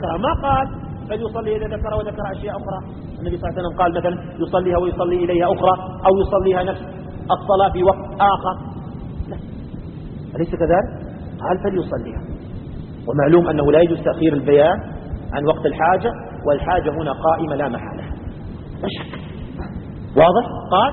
ذكرها، ما قال فليصلي إذا ذكر وذكر أشياء أخرى. النبي صلى الله عليه وسلم قال مثلا يصليها ويصلي إليها أخرى، أو يصليها نفس الصلاة في وقت آخر، لا، أليس كذلك؟ قال فليصليها. ومعلوم أنه لا يجوز تأخير البيان عن وقت الحاجة، والحاجة هنا قائمة لا محالة، لا شك. واضح؟ قال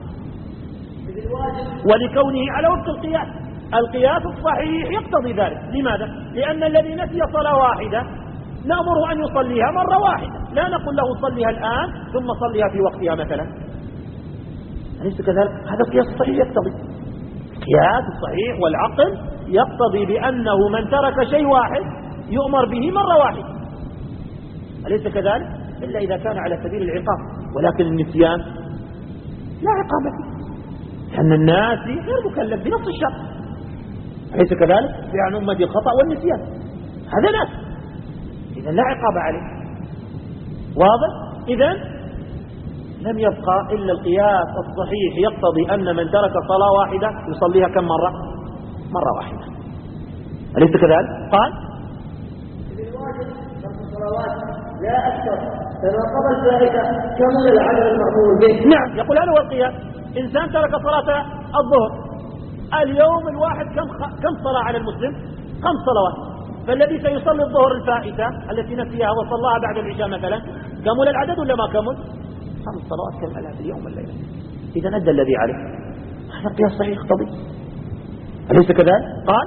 ولكونه على وفق القياس. القياس الصحيح يقتضي ذلك. لماذا؟ لأن الذي نسي صلاة واحدة نأمره أن يصليها مرة واحدة، لا نقول له صليها الآن ثم صليها في وقتها مثلا، أليس كذلك؟ هذا القياس الصحيح يقتضي. القياس الصحيح والعقل يقتضي بأنه من ترك شيء واحد يؤمر به مرة واحدة، أليس كذلك؟ إلا إذا كان على سبيل العقاب. ولكن النسيان لا عقاب فيه، لأن الناس غير مكلف بنص الشرع، أليس كذلك؟ يعني أمتي الخطأ والنسيان، هذا ناس، إذا لا عقاب عليه. واضح؟ إذن لم يبقى إلا القياس الصحيح يقتضي أن من ترك صلاة واحدة يصليها كم مرة؟ مرة واحدة، أليس كذلك؟ قال بالواجب 5 صلوات لا أكثر، فما قضى الفائدة كمل العدد المأمور به. نعم، يقول هذا هو القياس. إنسان ترك صلاة الظهر، اليوم الواحد كم صلاة على المسلم؟ 5 صلوات، فالذي سيصلي الظهر الفائتة التي نسيها وصلاها بعد العشاء مثلا، كمل العدد ولا ما كمل؟ 5 صلوات كملها في اليوم والليلة، إذا أدى الذي عليه. هذا قياس صحيح يقتضي، أليس كذلك؟ قال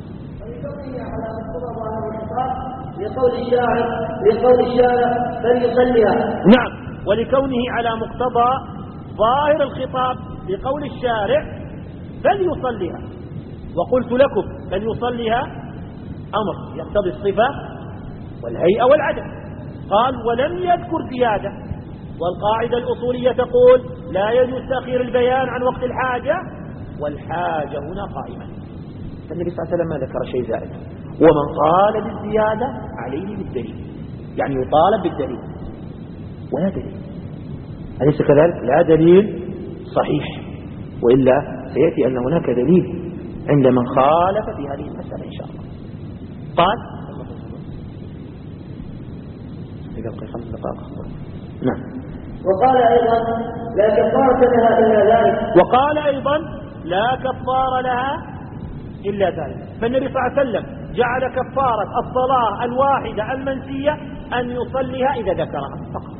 لقول الشارع فليصليها. نعم، ولكونه على مقتضى ظاهر الخطاب لقول الشارع فليصليها. وقلت لكم فليصليها أمر يقتضي الصفة والهيئة والعدد. قال ولم يذكر زيادة، والقاعدة الأصولية تقول لا يجوز تأخير البيان عن وقت الحاجة، والحاجة هنا قائمة. فالنبي صلى الله عليه وسلم ما ذكر شيء زائد. ومن قال بالزيادة عليه بالدليل، يعني يطالب بالدليل، ولا دليل، أليس كذلك؟ لا دليل صحيح، وإلا سيأتي أن هناك دليل عند من خالف في هذه المسألة إن شاء الله. قال يبقى 5 دقائق. نعم. وقال أيضا لا كفارة لها إلا ذلك. وقال أيضا لا كفار لها إلا ذلك. فالنبي صلى الله عليه وسلم جعل كفارة الصلاة الواحدة المنسية أن يصليها إذا ذكرها فقط،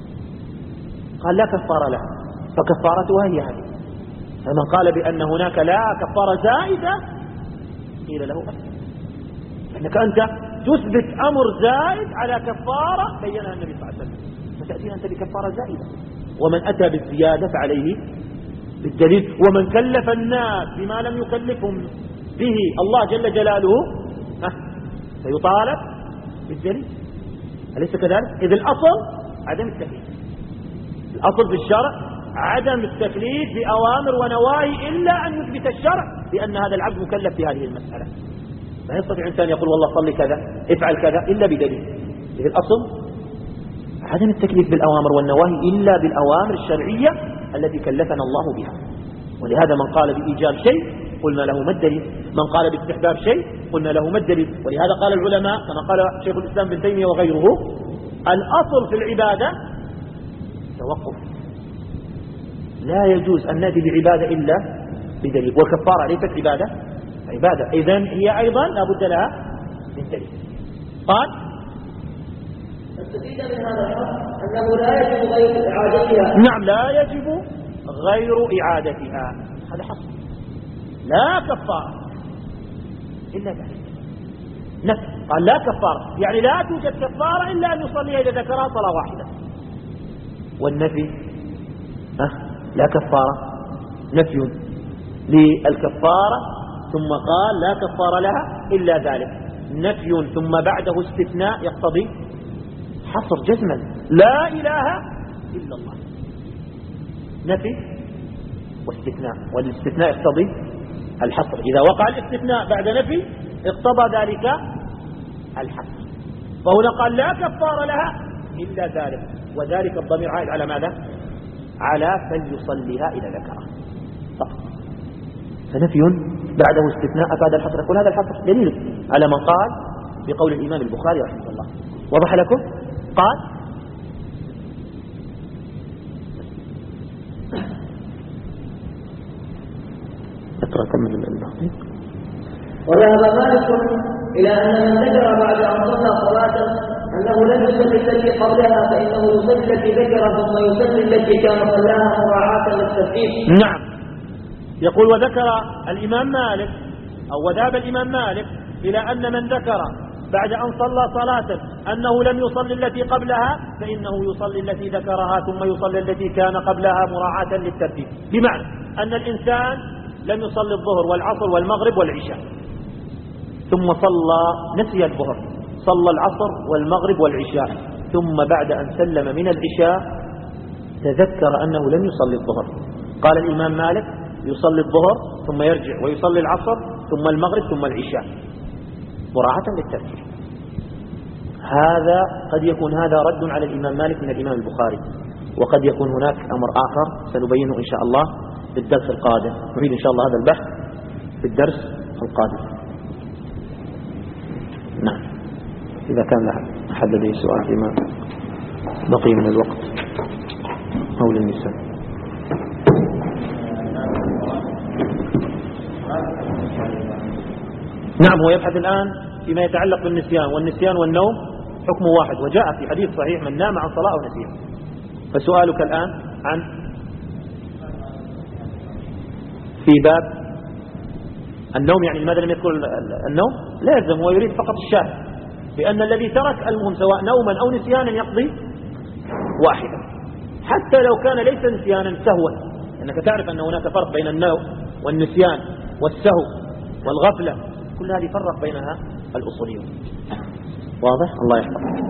قال لا كفار لها، فكفارتها هي هذه. فمن قال بأن هناك لا كفارة زائدة قيل له أسلم، لأنك أنت تثبت أمر زائد على كفارة بينها النبي صلى الله عليه وسلم، فتأتينا أنت بكفارة زائدة. ومن أتى بالزيادة فعليه بالدليل. ومن كلف الناس بما لم يكلفهم به الله جل جلاله سيطالب بالدليل، أليس كذلك؟ إذ الأصل عدم التكليف، الأصل في الشرع عدم التكليف بأوامر ونواهي إلا أن يثبت الشرع بأن هذا العبد مكلف في هذه المسألة. لا يستطيع إنسان يقول والله صلي كذا افعل كذا إلا بدليل. إذ الأصل عدم التكليف بالأوامر والنواهي إلا بالأوامر الشرعية التي كلفنا الله بها. ولهذا من قال بإيجاب شيء قلنا له ما الدليل، من قال باستحباب شيء قلنا له ما الدليل. ولهذا قال العلماء كما قال شيخ الإسلام ابن تيمية وغيره الأصل في العبادة توقف، لا يجوز أن نأتي بعبادة إلا بدليل، والكفارة ليست عبادة إذن هي أيضا لا بد لها من دليل. قال استفيد من هذا الحق أنه لا يجب غير إعادتها. نعم، لا يجب غير إعادتها، هذا حق، لا كفارة إلا ذلك. نفس قال لا كفارة، يعني لا توجد كفارة إلا أن يصلي إذا ذكرها صلاة واحدة. والنفي لا كفارة، نفي للكفارة ثم قال لا كفارة لها إلا ذلك، نفي ثم بعده استثناء يقتضي حصر جزما، لا إله إلا الله، نفي واستثناء، والاستثناء يقتضي الحصر، إذا وقع الاستثناء بعد نفي اقتضى ذلك الحصر. فهنا قال لا كفار لها إلا ذلك، وذلك الضمير عائد على ماذا؟ على فليصليها إذا ذكرها فقط. فنفي بعده استثناء أفاد الحصر. يقول هذا الحصر دليل على من قال بقول الإمام البخاري رحمه الله. وضح لكم؟ قال اقرأ كمل الباقي. وذهب مالك إلى أن من ذكر بعد أن صلى صلاة أنه لم يصلي التي قبلها فإنه يصلي التي ذكر ثم يصلي التي كان صلاها مراعاة للترتيب. نعم. يقول وذكر الإمام مالك أو وذهب الإمام مالك إلى أن من ذكر بعد أن صلى صلاة أنه لم يصلي التي قبلها فإنه يصلي التي ذكرها ثم يصلي التي كان قبلها مراعاة للترتيب. بمعنى أن الإنسان لم يصلي الظهر والعصر والمغرب والعشاء ثم نسي الظهر، صلى العصر والمغرب والعشاء، ثم بعد أن سلم من العشاء تذكر أنه لم يصلي الظهر. قال الإمام مالك يصلي الظهر ثم يرجع ويصلي العصر ثم المغرب ثم العشاء مراعاة للترتيب. هذا قد يكون هذا رد على الإمام مالك من الإمام البخاري، وقد يكون هناك أمر آخر سنبينه إن شاء الله في الدرس القادم. نريد إن شاء الله هذا البحث في الدرس القادم. نعم. إذا كان أحد لديه سؤال فيما بقي من الوقت أو للنساء. نعم. هو يبحث الآن فيما يتعلق بالنسيان، والنسيان والنوم حكم واحد، وجاء في حديث صحيح من نام عن صلاة أو نسيان. فسؤالك الآن عن في باب النوم، يعني لماذا لم يذكر النوم؟ لا يلزم، هو يريد فقط الشاهد، لأن الذي ترك المهم سواء نوما أو نسيانا يقضي واحدا، حتى لو كان ليس نسيانا سهوا، لأنك تعرف أن هناك فرق بين النوم والنسيان والسهو والغفلة، كل هذه فرق بينها الأصوليون. واضح؟ الله يحفظك.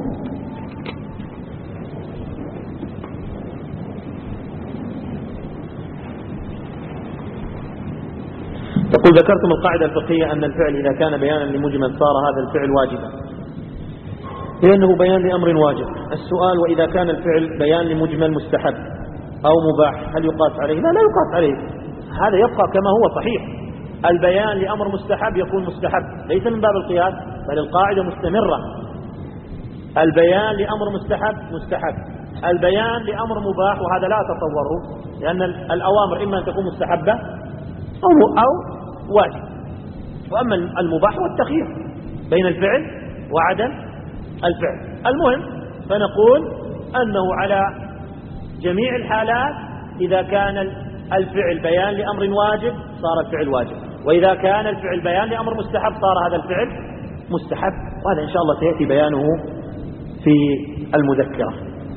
يقول ذكرتم القاعدة الفقهية أن الفعل إذا كان بيانا لمجمل صار هذا الفعل واجبا، لأنه بيان لأمر واجب. السؤال وإذا كان الفعل بيان لمجمل مستحب أو مباح هل يقاس عليه؟ لا يقاس عليه، هذا يبقى كما هو صحيح. البيان لأمر مستحب يكون مستحب، ليس من باب القياس، بل القاعدة مستمرة. البيان لأمر مستحب، البيان لأمر مباح، وهذا لا أتصوره، لأن الأوامر إما أن تكون مستحبة أو واجب، وأما المباح والتخيير بين الفعل وعدم الفعل. المهم فنقول أنه على جميع الحالات إذا كان الفعل بيان لأمر واجب صار الفعل واجب، وإذا كان الفعل بيان لأمر مستحب صار هذا الفعل مستحب، وهذا إن شاء الله سيأتي بيانه في المذكرة.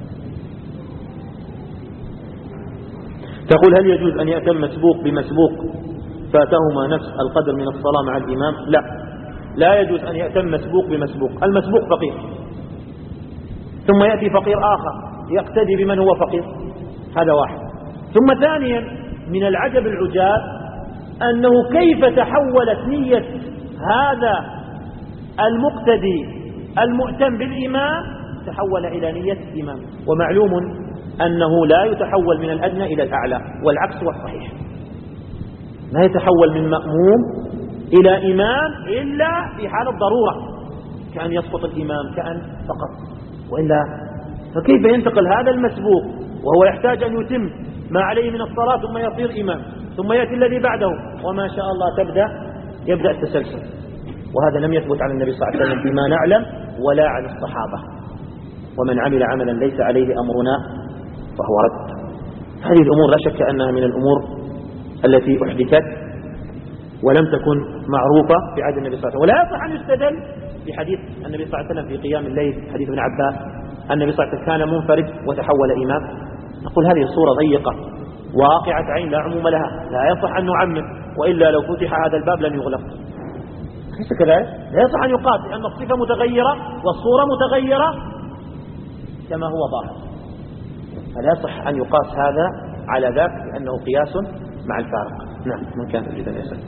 تقول هل يجوز أن يأتم مسبوق بمسبوق فاتهما نفس القدر من الصلاة مع الإمام؟ لا يجوز أن يأتم مسبوق بمسبوق. المسبوق فقير ثم يأتي فقير آخر يقتدي بمن هو فقير، هذا واحد. ثم ثانيا من العجب العجاب أنه كيف تحولت نية هذا المقتدي المؤتم بالإمام تحول إلى نية الإمام، ومعلوم أنه لا يتحول من الأدنى إلى الأعلى، والعكس هو الصحيح، لا يتحول من مأموم إلى إمام إلا في حال الضرورة، كأن يسقط الإمام كأن فقط، وإلا فكيف ينتقل هذا المسبوق وهو يحتاج أن يتم ما عليه من الصلاة ثم يصير إمام، ثم يأتي الذي بعده وما شاء الله يبدأ التسلسل. وهذا لم يثبت عن النبي صلى الله عليه وسلم فيما نعلم ولا عن الصحابة. ومن عمل عملا ليس عليه أمرنا فهو رد. هذه الأمور لا شك أنها من الأمور التي أحدثت ولم تكن معروفة في عهد النبي صلى الله عليه وسلم، ولا يصح أن يستدل بحديث النبي صلى الله عليه وسلم في قيام الليل، حديث ابن عباس النبي صلى الله عليه وسلم كان منفرد وتحول إمام. نقول هذه صورة ضيقة واقعة عين لا عموم لها، لا يصح أن نعمم، وإلا لو فتح هذا الباب لن يغلق. ليس كذلك؟ لا يصح أن يقاس لأن الصفة متغيرة والصورة متغيرة كما هو ظاهر، فلا يصح أن يقاس هذا على ذاك لأنه قياس مع الفارق. نعم. من كان يريد أن يسأل؟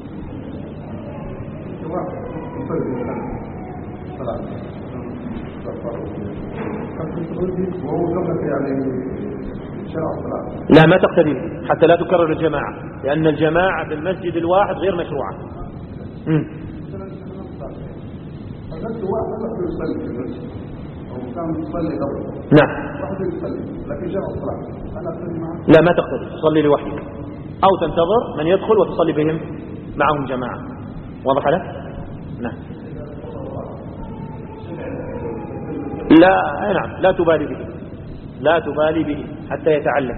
لا ما تقتدي حتى لا تكرر الجماعة، لأن الجماعة بالمسجد الواحد غير مشروعة. كان يصلي قبل. نعم. واحد يصلي لكن جاء الصلاة أنا أصلي معه؟ لا ما تقتدي، تصلي لوحدك أو تنتظر من يدخل وتصلي بهم معهم جماعة. واضح لك؟ نعم. لا نعم لا تبالي به، لا تبالي به حتى يتعلم.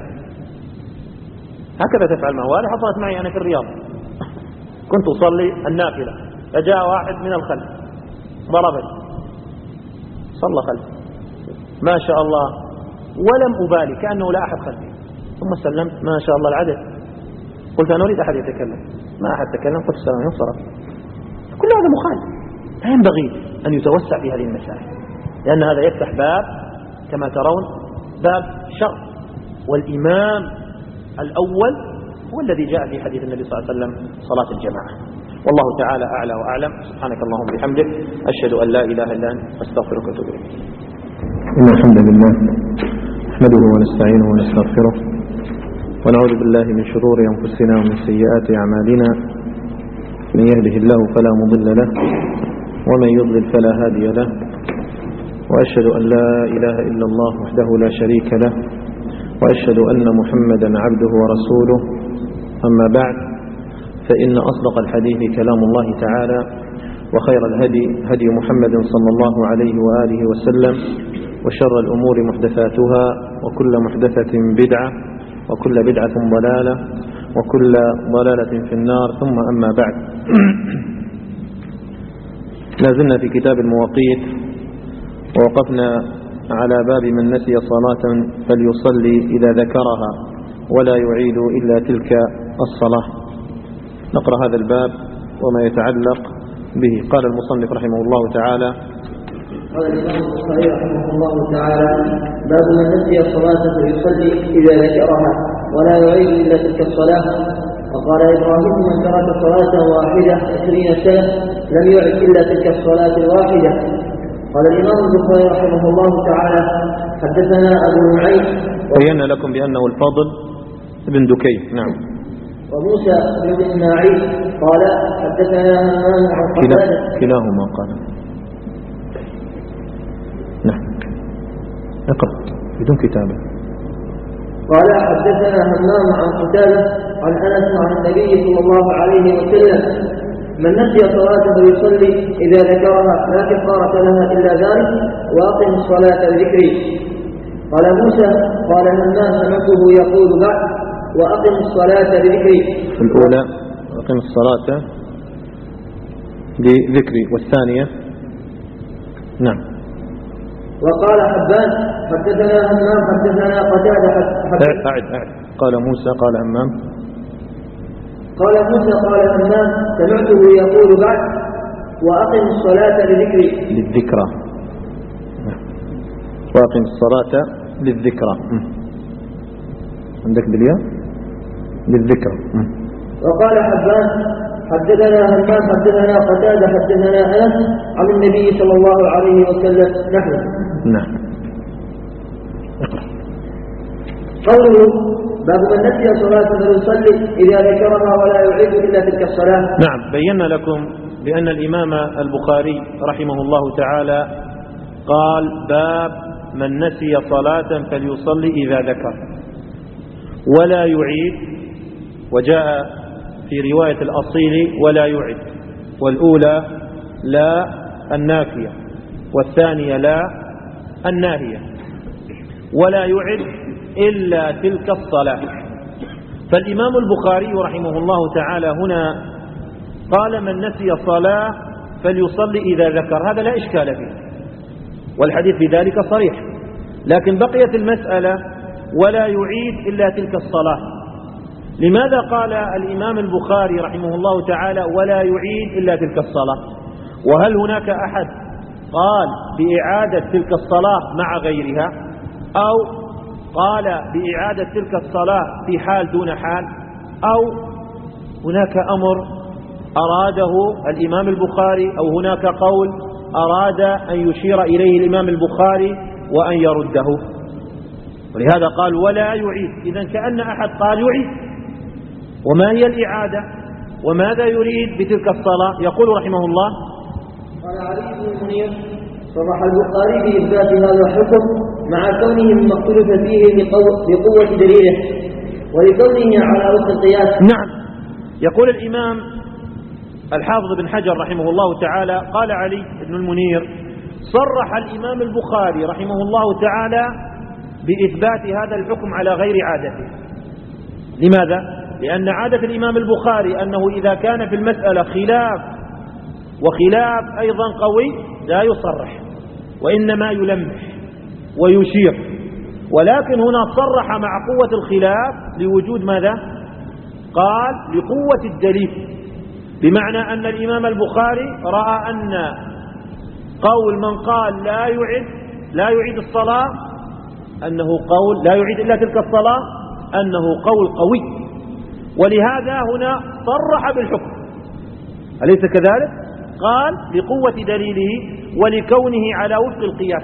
هكذا تفعل معه. هذه حصلت معي أنا في الرياض. كنت أصلي النافلة فجاء واحد من الخلف ضربني، صلى خلفي ما شاء الله ولم أبالي كأنه لا أحد خلفي، ثم سلمت ما شاء الله العدد. قلت أنا أريد أحد يتكلم، ما أحد تكلم، قلت السلام ينصرف. كل هذا مخالف. لا ينبغي أن يتوسع في هذه المسائل، لأن هذا يفتح باب كما ترون باب شر. والإمام الأول هو الذي جاء في حديث النبي صلى الله عليه وسلم صلاة الجماعة. والله تعالى أعلى وأعلم. سبحانك اللهم وبحمدك أشهد أن لا إله إلا أنت أستغفرك وأتوب إليك. إن الحمد لله نحمده ونستعينه ونستغفره ونعوذ بالله من شرور أنفسنا ومن سيئات أعمالنا. من يهده الله فلا مضل له ومن يضلل فلا هادي له، وأشهد أن لا إله إلا الله وحده لا شريك له، وأشهد أن محمدا عبده ورسوله. أما بعد، فإن أصدق الحديث كلام الله تعالى، وخير الهدي هدي محمد صلى الله عليه وآله وسلم، وشر الأمور محدثاتها، وكل محدثة بدعة، وكل بدعة ضلالة، وكل ضلالة في النار. ثم أما بعد، لازلنا في كتاب المواقيت، ووقفنا على باب من نسي صلاة فليصلي إذا ذكرها ولا يعيد إلا تلك الصلاة. نقرأ هذا الباب وما يتعلق به. قال المصنف رحمه الله تعالى: قال الإمام البخاري رحمه الله تعالى: باب من نسي الصلاة فليصلي إذا ذكرها ولا يعيد إلا تلك الصلاة. وقال إبراهيم: من ترك صلاة واحدة 20 سنة لم يعد إلا تلك الصلاة الواحدة. قال الإمام البخاري رحمه الله تعالى: حدثنا أبو نعيم. بينا لكم بأنه الفضل بن دكين. نعم. وموسى بن إسماعيل قال: حدثنا همام عن قتادة. كلاهما قال. نعم. اقرأ بدون كتابة. قال: حدثنا همام عن قتادة عن أنس عن النبي صلى الله عليه وسلم: من نسي صلاة فليصلي إذا ذكرها لا كفارة لها إلا ذلك، وأقم الصلاة لذكري. قال موسى: قال همام: سمعته يقول بعد: وأقم الصلاة لذكري. الأولى أقم الصلاة لذكري، والثانية نعم. وقال حبان: حدثنا همام حدثنا قتادة. أعد. قال موسى قال همام. قال موسى: قال همام: سمعته يقول بعد: وأقم الصلاة لذكري. للذكرى. وأقم الصلاة للذكرى. عندك بالياء للذكرى. وقال حبان: حدثنا همام حدثنا قتادة حدثنا أنس عن النبي صلى الله عليه وسلم نحن. نعم. قوله: باب من نسي صلاة فليصلي إذا ذكرها ولا يعيد إلا تلك الصلاة. نعم. بينا لكم بأن الإمام البخاري رحمه الله تعالى قال: باب من نسي صلاة فليصلي إذا ذكر ولا يعيد. وجاء في رواية الأصيل ولا يعد، والأولى لا النافية، والثانية لا الناهية. ولا يعد إلا تلك الصلاة. فالإمام البخاري رحمه الله تعالى هنا قال: من نسي صلاة فليصلي إذا ذكر. هذا لا إشكال فيه، والحديث في ذلك صريح. لكن بقيت المسألة: ولا يعيد إلا تلك الصلاة. لماذا قال الإمام البخاري رحمه الله تعالى: ولا يعيد إلا تلك الصلاة؟ وهل هناك أحد قال بإعادة تلك الصلاة مع غيرها، أو قال بإعادة تلك الصلاة في حال دون حال، أو هناك أمر أراده الإمام البخاري، أو هناك قول أراد أن يشير إليه الإمام البخاري وأن يرده؟ ولهذا قال: ولا يعيد. إذن كأن أحد قال يعيد. وما هي الإعادة؟ وماذا يريد بتلك الصلاة؟ يقول رحمه الله: قال علي بن منير: صرح البخاري بإثبات هذا الحكم مع كونه مما اختلف فيه بقوة دليله ولكونه على وفق القياس. نعم. يقول الإمام الحافظ بن حجر رحمه الله تعالى: قال علي بن المنير: صرح الإمام البخاري رحمه الله تعالى بإثبات هذا الحكم على غير عادته. لماذا؟ لأن عادة الإمام البخاري أنه إذا كان في المسألة خلاف وخلاف أيضا قوي لا يصرح، وإنما يلمح ويشير، ولكن هنا صرح مع قوة الخلاف لوجود ماذا؟ قال لقوة الدليل، بمعنى أن الإمام البخاري رأى أن قول من قال لا يعيد الصلاة أنه قول لا يعيد إلا تلك الصلاة أنه قول قوي، ولهذا هنا صرح بالحكم، أليس كذلك؟ قال لقوة دليله ولكونه على وفق القياس،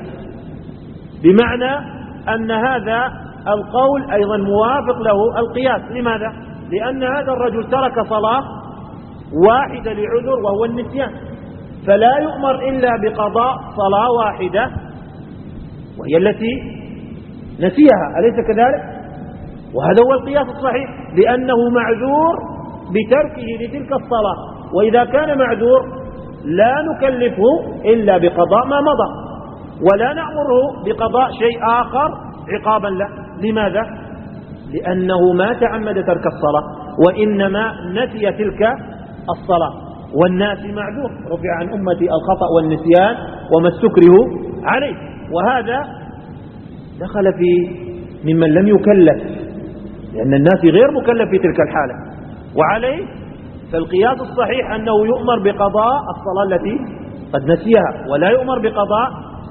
بمعنى أن هذا القول أيضا موافق له القياس. لماذا؟ لأن هذا الرجل ترك صلاة واحدة لعذر وهو النسيان، فلا يؤمر إلا بقضاء صلاة واحدة وهي التي نسيها، أليس كذلك؟ وهذا هو القياس الصحيح، لأنه معذور بتركه لتلك الصلاة، وإذا كان معذور لا نكلفه إلا بقضاء ما مضى، ولا نأمره بقضاء شيء آخر عقابا له. لماذا؟ لأنه ما تعمد ترك الصلاة، وإنما نسي تلك الصلاة، والناس معذور، رفع عن أمتي الخطأ والنسيان وما استكرهوا عليه، وهذا دخل في ممن لم يكلف، لأن الناس غير مكلف في تلك الحالة، وعليه فالقياس الصحيح أنه يؤمر بقضاء الصلاة التي قد نسيها، ولا يؤمر بقضاء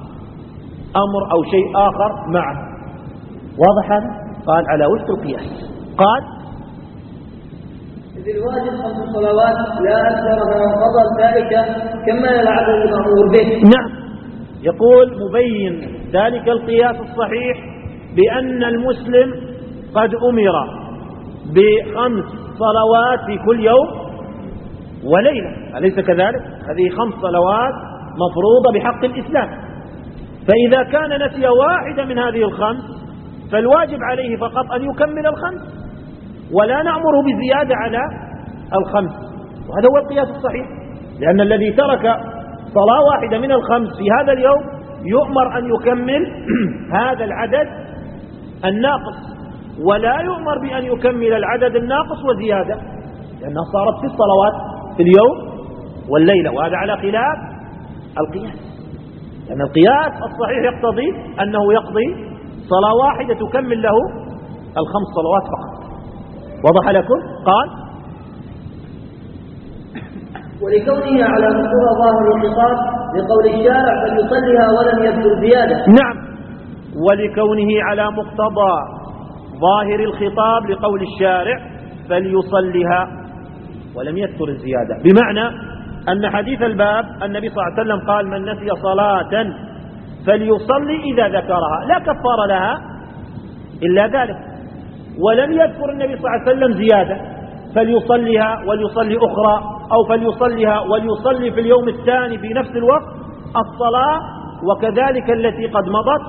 أمر أو شيء آخر معه. واضح هذا؟ قال على وفق القياس. قال: إذ الواجب 5 صلوات لا أكثر من قضى التارك كمل العدد المأمور به. نعم. يقول مبين ذلك القياس الصحيح بأن المسلم قد أمر ب5 صلوات في كل يوم وليلة، أليس كذلك؟ هذه 5 صلوات مفروضة بحق الإسلام، فإذا كان نسي واحدة من هذه ال5 فالواجب عليه فقط أن يكمل ال5 ولا نأمره بزيادة على ال5، وهذا هو القياس الصحيح، لأن الذي ترك صلاة واحدة من ال5 في هذا اليوم يؤمر أن يكمل هذا العدد الناقص، ولا يؤمر بأن يكمل العدد الناقص وزيادة، لأنها صارت 6 صلوات في اليوم والليلة، وهذا على خلاف القياس، لأن القياس الصحيح يقتضي أنه يقضي صلاة واحدة تكمل له ال5 صلوات فقط. وضح لكم؟ قال: ولكونه على مقتضى ظاهر الخطاب لقول الشارع فليصليها ولم يذكر زيادة. نعم. ولكونه على مقتضى ظاهر الخطاب لقول الشارع فليصليها ولم يذكر الزيادة، بمعنى أن حديث الباب النبي صلى الله عليه وسلم قال: من نسي صلاة فليصلي إذا ذكرها لا كفار لها إلا ذلك، ولم يذكر النبي صلى الله عليه وسلم زيادة، فليصليها وليصلي أخرى، أو فليصليها وليصلي في اليوم الثاني في نفس الوقت الصلاة، وكذلك التي قد مضت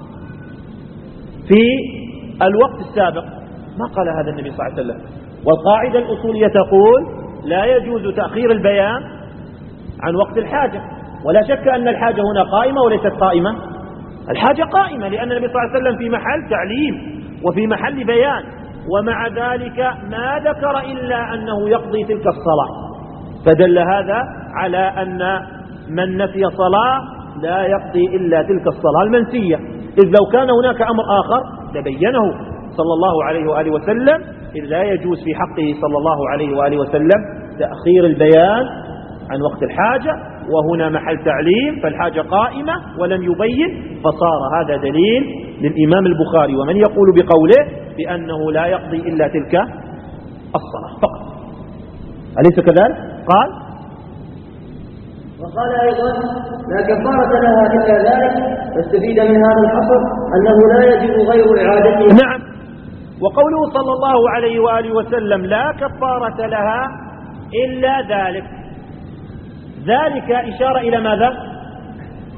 في الوقت السابق، ما قال هذا النبي صلى الله عليه وسلم. والقاعدة الأصولية تقول: لا يجوز تأخير البيان عن وقت الحاجة، ولا شك أن الحاجة هنا قائمة وليست قائمة. الحاجة قائمة لأن النبي صلى الله عليه وسلم في محل تعليم وفي محل بيان، ومع ذلك ما ذكر إلا أنه يقضي تلك الصلاة، فدل هذا على أن من نسي صلاة لا يقضي إلا تلك الصلاة المنسية، إذ لو كان هناك أمر آخر لبينه صلى الله عليه وآله وسلم، إذ لا يجوز في حقه صلى الله عليه وآله وسلم تأخير البيان عن وقت الحاجة، وهنا محل تعليم فالحاجة قائمة ولم يبين، فصار هذا دليل للإمام البخاري ومن يقول بقوله بأنه لا يقضي إلا تلك الصلاة فقط، أليس كذلك؟ قال: وقال أيضا: لا كفارة لها إلا ذلك، فاستفيد من هذا الحصر أنه لا يجب غير إعادته. نعم. وقوله صلى الله عليه وآله وسلم: لا كفارة لها إلا ذلك، ذلك إشارة إلى ماذا؟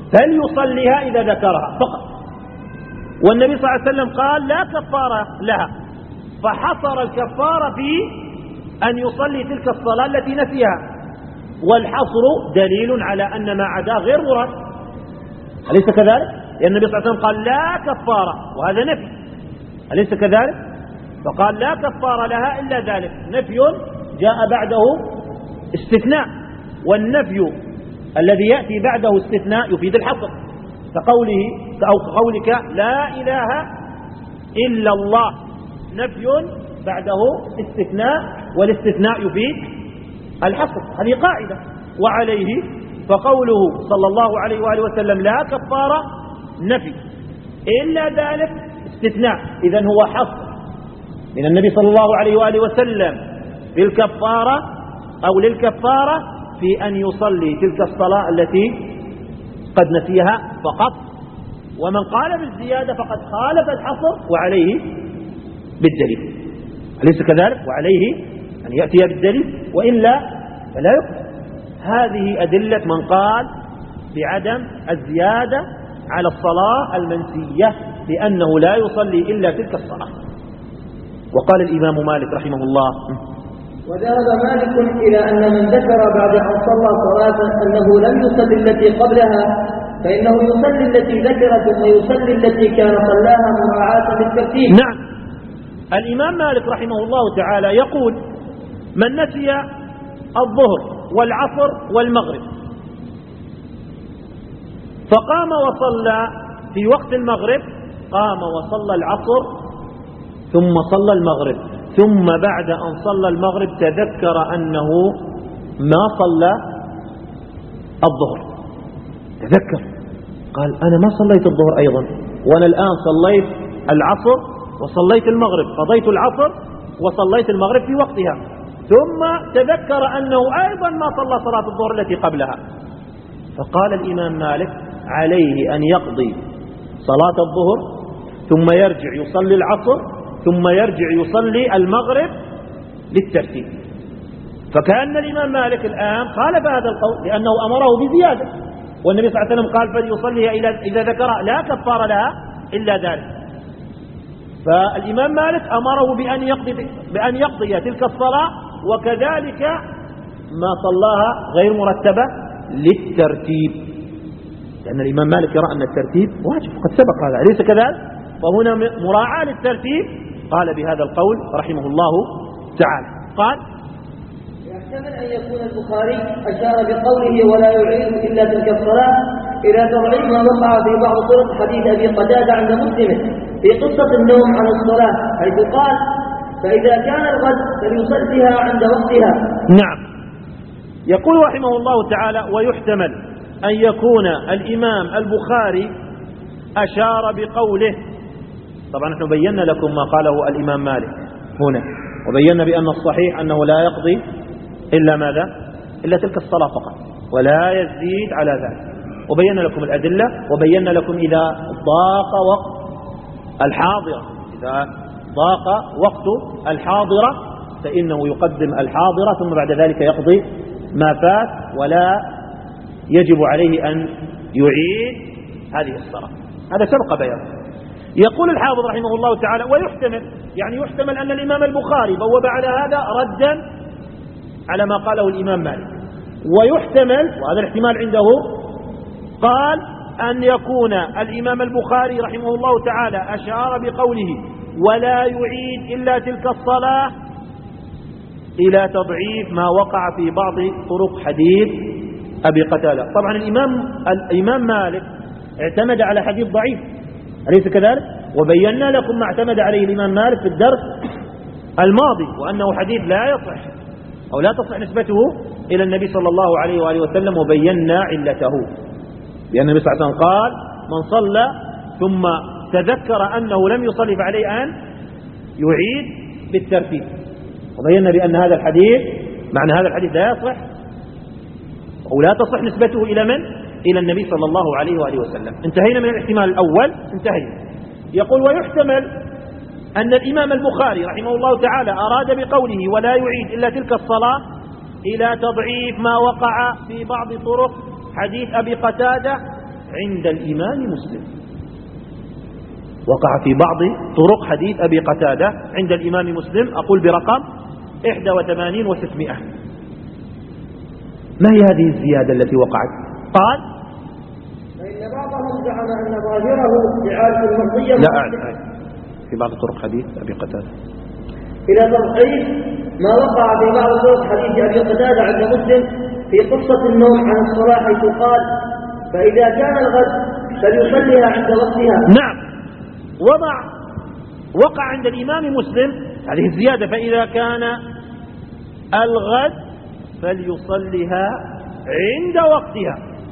فليصليها إذا ذكرها فقط. والنبي صلى الله عليه وسلم قال لا كفارة لها، فحصر الكفارة في أن يصلي تلك الصلاة التي نسيها، والحصر دليل على أن ما عداه غير مراد، أليس كذلك؟ لأن النبي صلى الله عليه وسلم قال لا كفارة، وهذا نفي، أليس كذلك؟ فقال لا كفارة لها إلا ذلك، نفي جاء بعده استثناء، والنفي الذي يأتي بعده استثناء يفيد الحصر، كقوله أو قولك لا إله إلا الله، نفي بعده استثناء، والاستثناء يفيد الحصر، هذه قاعدة. وعليه فقوله صلى الله عليه وآله وسلم لا كفارة نفي، إلا ذلك استثناء، إذن هو حصر من النبي صلى الله عليه وآله وسلم في الكفارة أو للكفارة في أن يصلي تلك الصلاة التي قد نسيها فقط. ومن قال بالزيادة فقد خالف الحصر وعليه بالدليل، أليس كذلك؟ وعليه أن يأتي بالدليل، وإلا فلا يقبل. هذه أدلة من قال بعدم الزيادة على الصلاة المنسية لأنه لا يصلي إلا تلك الصلاة. وقال الإمام مالك رحمه الله: وذهب مالك إلى أن من ذكر بعد أن صلى صلاة أنه لم يصلي التي قبلها فإنه يصلي التي ذكر ثم يصلي التي كان صلاها مراعاة للترتيب. نعم، الإمام مالك رحمه الله تعالى يقول: من نسي الظهر والعصر والمغرب فقام وصلى في وقت المغرب، قام وصلى العصر ثم صلى المغرب، ثم بعد أن صلى المغرب تذكر أنه ما صلى الظهر، تذكر قال أنا ما صليت الظهر أيضا، وأنا الآن صليت العصر وصليت المغرب، قضيت العصر وصليت المغرب في وقتها، ثم تذكر أنه أيضا ما صلى صلاة الظهر التي قبلها. فقال الإمام مالك: عليه أن يقضي صلاة الظهر ثم يرجع يصلي العصر ثم يرجع يصلي المغرب للترتيب. فكأن الإمام مالك الآن خالف هذا القول لأنه أمره بزيادة، والنبي صلى الله عليه وسلم قال: فليصليها إذا ذكر لا كفار لها إلا ذلك. فالإمام مالك أمره بأن يقضي تلك الصلاة، وكذلك ما صلاها غير مرتبة للترتيب، لأن الإمام مالك يرى أن الترتيب واجب، قد سبق هذا، أليس كذلك؟ فهنا مراعاة للترتيب قال بهذا القول رحمه الله تعالى. قال: يحتمل أن يكون البخاري أشار بقوله ولا يعيد إلا تلك الصلاة إلى تضعيف ما وقع في بعض طرق حديث أبي قتادة عند مسلم في قصة النوم عن الصلاة، حيث قال: فإذا كان الغد فليصليها عند وقتها. نعم، يقول رحمه الله تعالى: ويحتمل أن يكون الإمام البخاري أشار بقوله. طبعا نحن بينا لكم ما قاله الإمام مالك هنا، وبينا بأن الصحيح أنه لا يقضي إلا ماذا؟ إلا تلك الصلاة فقط، ولا يزيد على ذلك، وبينا لكم الأدلة، وبينا لكم إذا ضاق وقت الحاضرة، إذا ضاق وقت الحاضرة فإنه يقدم الحاضرة ثم بعد ذلك يقضي ما فات، ولا يجب عليه أن يعيد هذه الصلاة. هذا سبق بيانه. يقول الحافظ رحمه الله تعالى: ويحتمل، يعني يحتمل أن الإمام البخاري بوب على هذا ردا على ما قاله الإمام مالك، ويحتمل، وهذا الاحتمال عنده، قال أن يكون الإمام البخاري رحمه الله تعالى أشار بقوله ولا يعيد إلا تلك الصلاة إلى تضعيف ما وقع في بعض طرق حديث أبي قتادة. طبعا الإمام مالك اعتمد على حديث ضعيف، أليس كذلك؟ وبينا لكم ما اعتمد عليه الإمام مالك في الدرس الماضي، وأنه حديث لا يصح أو لا تصح نسبته إلى النبي صلى الله عليه وآله وسلم، وبينا علته، لأن النبي صلى الله عليه وسلم قال: من صلى ثم تذكر أنه لم يصلي فعليه أن يعيد بالترتيب، وبينا بأن هذا الحديث، معنى هذا الحديث لا يصح أو لا تصح نسبته إلى من؟ إلى النبي صلى الله عليه وآله وسلم. انتهينا من الاحتمال الأول، انتهينا. يقول: ويحتمل أن الإمام البخاري رحمه الله تعالى أراد بقوله ولا يعيد إلا تلك الصلاة إلى تضعيف ما وقع في بعض طرق حديث أبي قتادة عند الإمام مسلم. وقع في بعض طرق حديث أبي قتادة عند الإمام مسلم، أقول برقم 81 و600. ما هي هذه الزيادة التي وقعت؟ قال: فإن بعضهم زعم أن ظاهره إعادة المرضية. لا، في بعض طرق حديث أبي قتادة إلى تصحيح ما وقع في بعض طرق حديث أبي قتادة عند مسلم في قصة النوم عن الصلاة، حيث قال: فإذا كان الغد فليصليها عند وقتها. نعم، وقع عند الإمام مسلم هذه الزيادة: فإذا كان الغد فليصليها عند وقتها.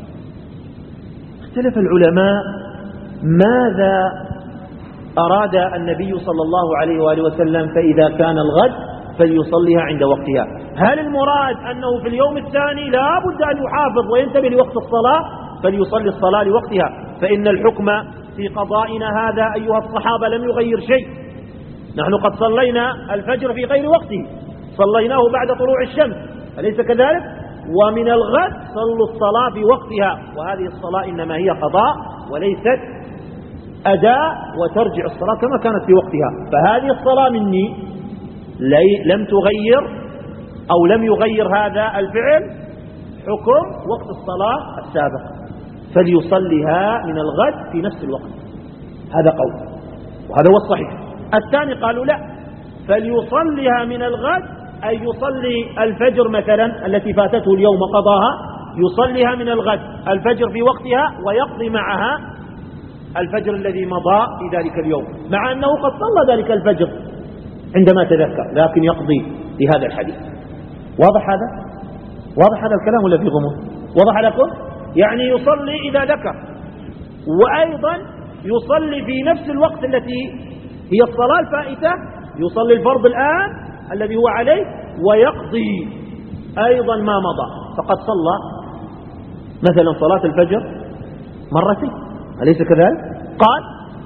اختلف العلماء ماذا أراد النبي صلى الله عليه وآله وسلم فإذا كان الغد فليصليها عند وقتها. هل المراد أنه في اليوم الثاني لا بد أن يحافظ وينتبه لوقت الصلاة فليصلي الصلاة لوقتها؟ فإن الحكم في قضائنا هذا أيها الصحابة لم يغير شيء. نحن قد صلينا الفجر في غير وقته، صليناه بعد طلوع الشمس، أليس كذلك؟ ومن الغد صلوا الصلاة في وقتها، وهذه الصلاة إنما هي قضاء وليست أداء، وترجع الصلاة كما كانت في وقتها. فهذه الصلاة مني لم تغير أو لم يغير هذا الفعل حكم وقت الصلاة السابق، فليصليها من الغد في نفس الوقت. هذا قول، وهذا هو الصحيح. الثاني قالوا لا، فليصليها من الغد أي يصلي الفجر مثلا التي فاتته اليوم قضاها، يصليها من الغد الفجر في وقتها ويقضي معها الفجر الذي مضى في ذلك اليوم، مع أنه قد صلى ذلك الفجر عندما تذكر، لكن يقضي لهذا الحديث. واضح هذا؟ واضح هذا الكلام ولا في غموض؟ واضح لكم؟ يعني يصلي إذا ذكر، وأيضا يصلي في نفس الوقت التي هي الصلاة الفائتة، يصلي الفرض الآن الذي هو عليه ويقضي أيضا ما مضى. فقد صلى مثلا صلاة الفجر مرتين، أليس كذلك؟ قال: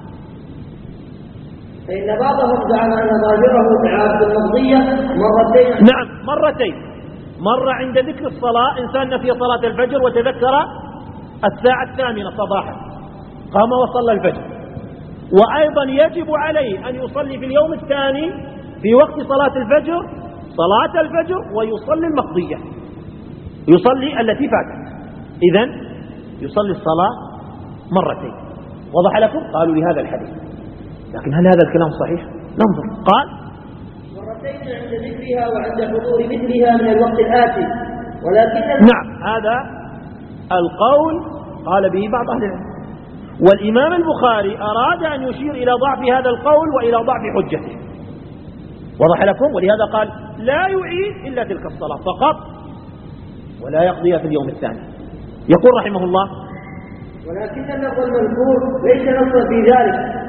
فإن بعضهم زعم أن ظاهره إعادة المرضية مرتين. نعم، مرتين. مرة عند ذكر الصلاة، إنسان نسي صلاة الفجر وتذكر الساعة 8 صباحا، قام وصلى الفجر. وأيضا يجب عليه أن يصلي في اليوم الثاني في وقت صلاة الفجر صلاة الفجر ويصلي المقضية، يصلي التي فاتت. إذن يصلي الصلاة مرتين. وضح لكم؟ قالوا لهذا الحديث. لكن هل هذا الكلام صحيح؟ ننظر. قال: مرتين عند ذكرها وعند حضور مثلها من الوقت الآتي، ولكن نعم، هذا القول قال به بعض أهل العلم، والإمام البخاري أراد أن يشير إلى ضعف هذا القول وإلى ضعف حجته. وضح لكم؟ ولهذا قال: لا يعيد إلا تلك الصلاة فقط ولا يقضيها في اليوم الثاني. يقول رحمه الله: ولكن اللفظ المذكور ليس نصا في ذلك،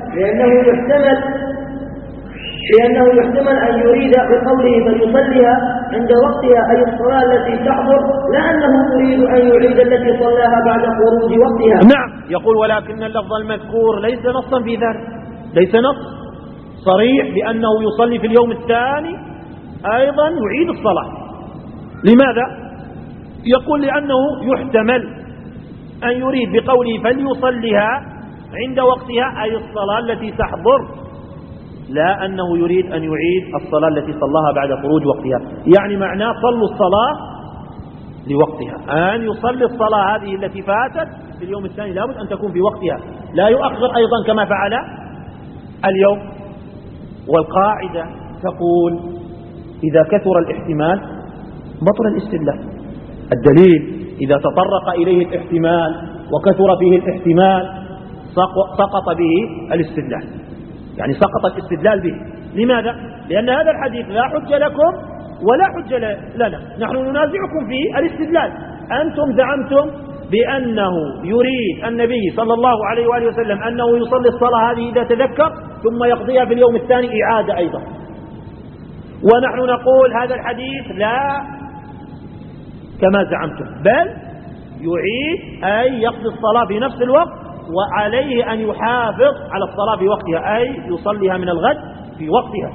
لأنه يحتمل أن يريد بقوله فليصليها عند وقتها أي الصلاة التي تحضر، لا أنه يريد أن يعيد التي صلاها بعد خروج وقتها. نعم، يقول: ولكن اللفظ المذكور ليس نصا في ذلك، ليس نص صريح بأنه يصلي في اليوم الثاني أيضا يعيد الصلاة. لماذا؟ يقول: لأنه يحتمل أن يريد بقوله فليصليها عند وقتها أي الصلاة التي تحضر، لا أنه يريد أن يعيد الصلاة التي صلاها بعد خروج وقتها. يعني معناه صلوا الصلاة لوقتها، أن يصلي الصلاة هذه التي فاتت في اليوم الثاني لابد أن تكون في وقتها، لا يؤخر أيضا كما فعل اليوم. والقاعدة تقول: إذا كثر الاحتمال بطل الاستدلال. الدليل إذا تطرق إليه الاحتمال وكثر فيه الاحتمال سقط به الاستدلال، يعني سقط الاستدلال به. لماذا؟ لأن هذا الحديث لا حجة لكم ولا حجة لنا، نحن ننازعكم في الاستدلال. أنتم زعمتم بأنه يريد النبي صلى الله عليه وآله وسلم أنه يصلي الصلاة هذه إذا تذكر ثم يقضيها في اليوم الثاني إعادة أيضا، ونحن نقول هذا الحديث لا كما زعمتم، بل يعيد أي يقضي الصلاة في نفس الوقت، وعليه أن يحافظ على الصلاة في وقتها أي يصليها من الغد في وقتها.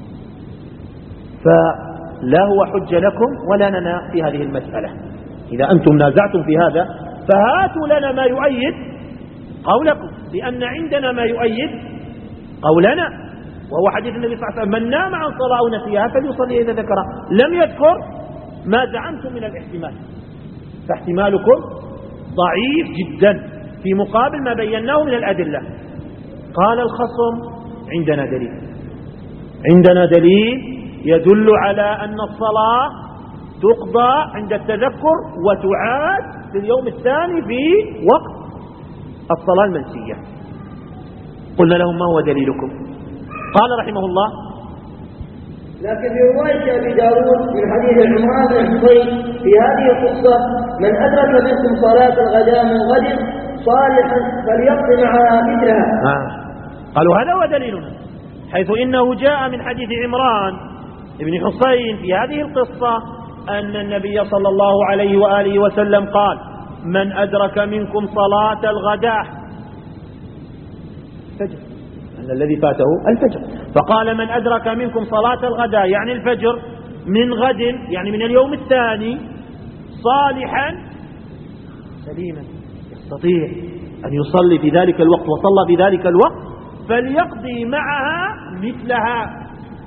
فلا هو حجة لكم ولا لنا في هذه المسألة. إذا أنتم نازعتم في هذا فهاتوا لنا ما يؤيد قولكم، لأن عندنا ما يؤيد قولنا، وهو حديث النبي صلى الله عليه وسلم: من نام عن صلاة أو نسيها فليصلي إذا ذكرها. لم يذكر ما زعمتم من الاحتمال، فاحتمالكم ضعيف جدا في مقابل ما بيناه من الأدلة. قال الخصم: عندنا دليل يدل على أن الصلاة تقضى عند التذكر وتعاد في اليوم الثاني في وقت الصلاة المنسية. قلنا لهم: ما هو دليلكم؟ قال رحمه الله: لكن في رواية أبي داود من حديث عمران بن حصين في هذه القصة: من أدرك منكم صلاة الغداء من غد صالحا فليقضي معها مثلها. قالوا هذا هو دليلنا، حيث إنه جاء من حديث عمران بن حصين في هذه القصة أن النبي صلى الله عليه وآله وسلم قال: من أدرك منكم صلاة الغداء، فجر، أن الذي فاته الفجر، فقال: من أدرك منكم صلاة الغداء يعني الفجر من غد، يعني من اليوم الثاني، صالحا سليما يستطيع أن يصلي في ذلك الوقت وصلى في ذلك الوقت، فليقضي معها مثلها.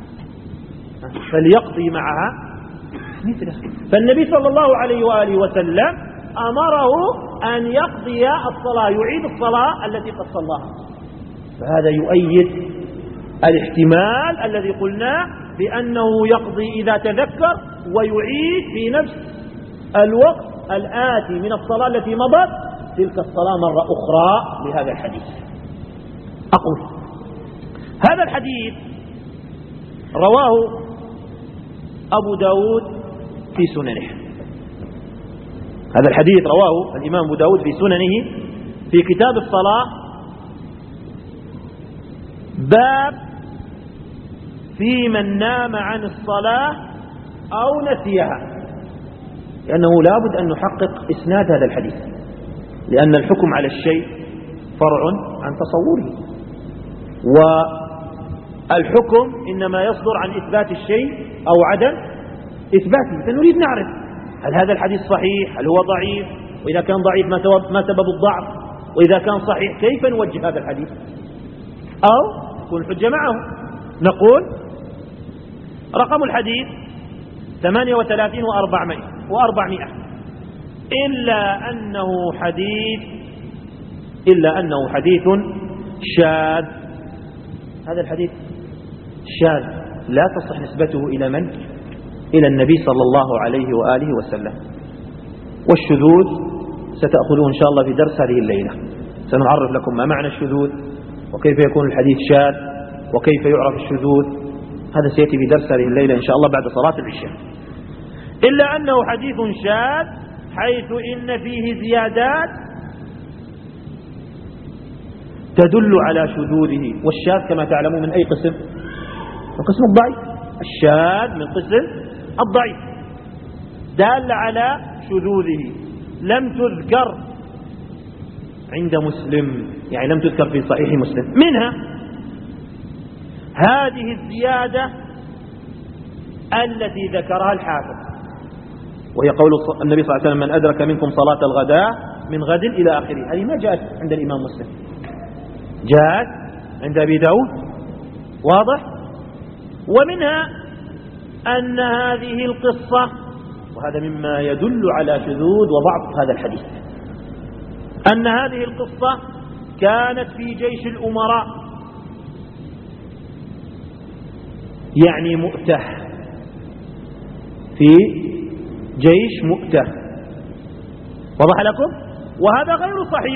فالنبي صلى الله عليه وآله وسلم أمره أن يقضي الصلاة، يعيد الصلاة التي قد صلاها. فهذا يؤيد الاحتمال الذي قلناه بأنه يقضي إذا تذكر ويعيد في نفس الوقت الآتي من الصلاة التي مضت تلك الصلاة مرة أخرى لهذا الحديث. أقول هذا الحديث رواه أبو داود في سننه. هذا الحديث رواه الإمام أبو داود في سننه في كتاب الصلاة، باب في من نام عن الصلاة أو نسيها، لأنه لا بد أن نحقق إسناد هذا الحديث، لأن الحكم على الشيء فرع عن تصوره، والحكم إنما يصدر عن إثبات الشيء أو عدم إثباته. فنريد نعرف هل هذا الحديث صحيح، هل هو ضعيف، وإذا كان ضعيف ما سبب الضعف، وإذا كان صحيح كيف نوجه هذا الحديث أو تكون الحجة معه. نقول رقم الحديث 38 و400 إلا أنه حديث شاذ. هذا الحديث شاذ لا تصح نسبته إلى من؟ إلى النبي صلى الله عليه وآله وسلم. والشذوذ ستأخذون إن شاء الله في درس هذه الليلة، سنعرف لكم ما معنى الشذوذ وكيف يكون الحديث شاذ وكيف يعرف الشذوذ. هذا سيأتي في درس هذه الليلة إن شاء الله بعد صلاة العشاء. إلا أنه حديث شاذ حيث إن فيه زيادات تدل على شذوذه. والشاذ كما تعلمون من أي قسم؟ من قسم الضعيف. الشاذ من قسم الضعيف دال على شذوذه، لم تذكر عند مسلم، يعني لم تذكر في صحيح مسلم. منها هذه الزيادة التي ذكرها الحافظ، وهي قول النبي صلى الله عليه وسلم: من أدرك منكم صلاة الغداء من غد إلى آخره. هذه ما جاءت عند الإمام مسلم، جاءت عند أبي داود، واضح. ومنها أن هذه القصة، وهذا مما يدل على شذوذ وضعف هذا الحديث، أن هذه القصة كانت في جيش الأمراء، يعني مؤتة، في جيش مؤتة. وضح لكم؟ وهذا غير صحيح،